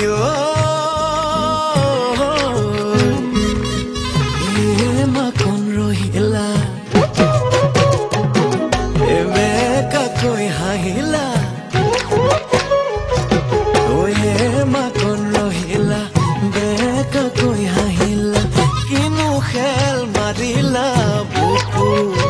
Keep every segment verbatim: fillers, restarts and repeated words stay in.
মাকন ৰহিলা এবেকাকৈ হাঁহিলা ঐয়ে মাকন ৰহিলা বেকাকৈ হাঁহিলা কিনো খেল মাৰিলা বুকু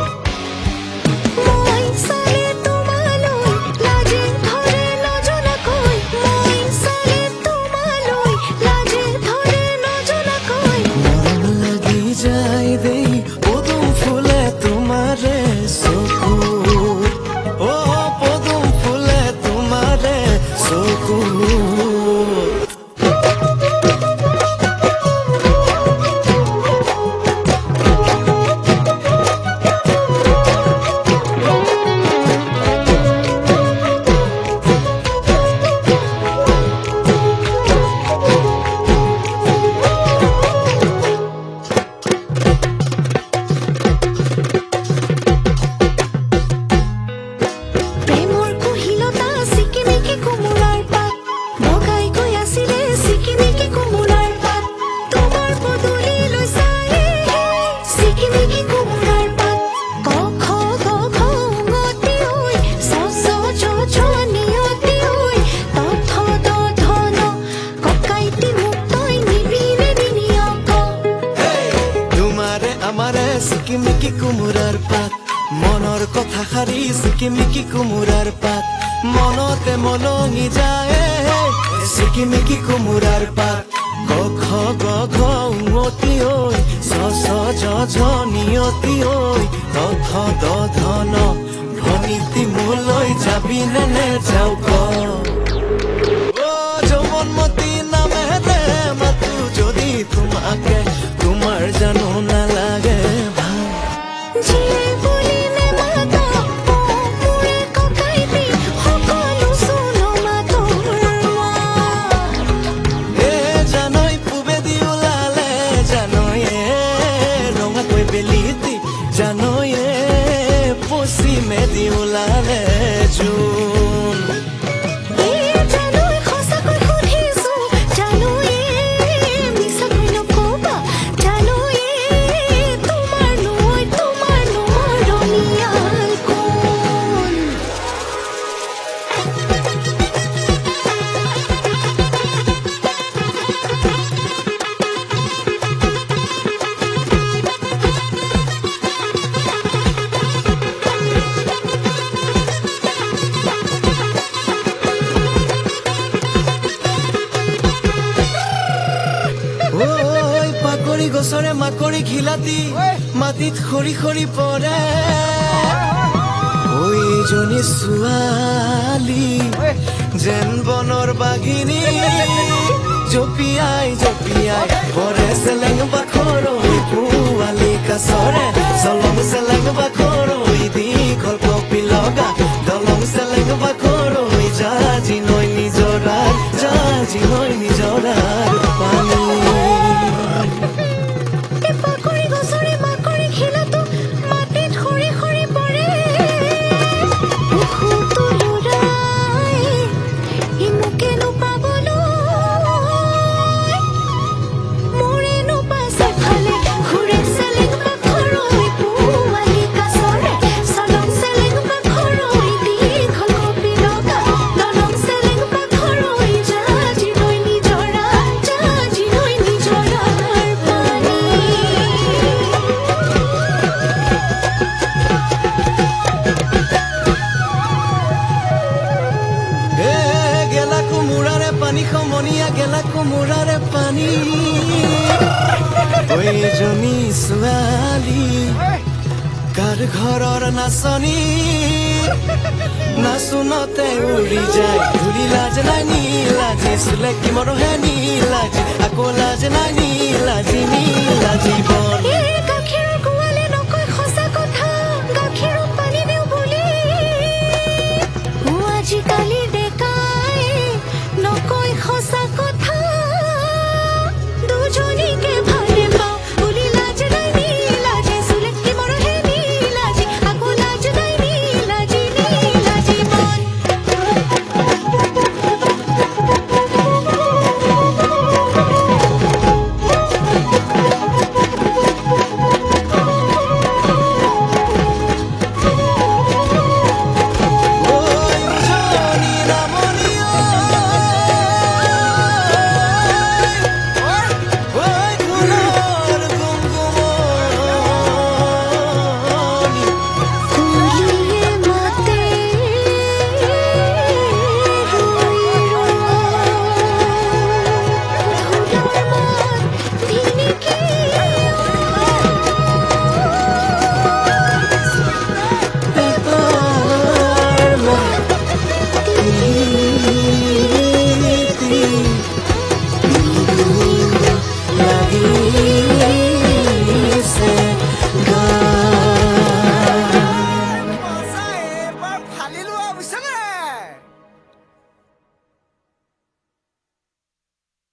সিকিমিকি কুমুৰাৰ পাত মনৰ কথা সাৰি সিকিমিকি কুমুৰাৰ পাত মনতে মনঙি যায় সিকিমিকি কুমুৰাৰ পাত গ খ গ ঘ উঙতি ঐ চ ছ জ ঝ নিয়তি ঐ দ ধ দ ধ ন ভনিতি মোলৈ যাবি নে নেযাও ক ও যৌৱনমতী নামেৰে মাতো যদি তোমাকে তোমাৰ জানো নালাগে জানোয়ে পশ্চিমে দিওলালে জোন গছৰে মাকৰি খিলাতি মাটিত খৰি খৰি পৰে ঐ জনী ছোৱালী যেন বনৰ বাঘিনী জপিয়াই জপিয়াই পৰে চেলেং বাখৰ পোৱালি কাছৰে চলং চেলেং বাখৰ দীঘল কপি লগা দলং চেলেং বাখৰ জাজি নৈ নিজৰাৰ জাজি নৈ নিজৰাৰ পানী পানী সমনীয়া গেলা কোমোৰাৰে পানী ঐ জনী ছোৱালী কাৰ ঘৰৰ নাচনী নাচোনতে উৰি যায় ধুলি লাজ নাই নীলাজি চুলে কি মৰহে নীলাজি আকৌ লাজ নাই নীলাজি নীলাজি